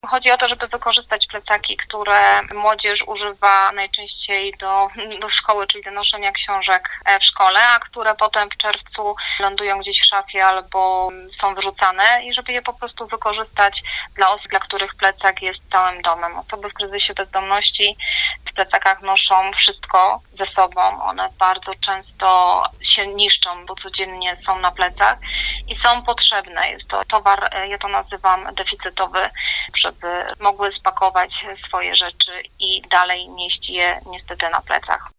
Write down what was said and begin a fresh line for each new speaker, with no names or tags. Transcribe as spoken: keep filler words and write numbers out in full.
Chodzi o to, żeby wykorzystać plecaki, które młodzież używa najczęściej do, do szkoły, czyli do noszenia książek w szkole, a które potem w czerwcu lądują gdzieś w szafie albo są wyrzucane i żeby je po prostu wykorzystać dla osób, dla których plecak jest całym domem. Osoby w kryzysie bezdomności w plecakach noszą wszystko ze sobą. One bardzo często się niszczą, bo codziennie są na plecach i są potrzebne. Jest to towar, ja to nazywam deficytowy, żeby mogły spakować swoje rzeczy i dalej nieść je niestety na plecach.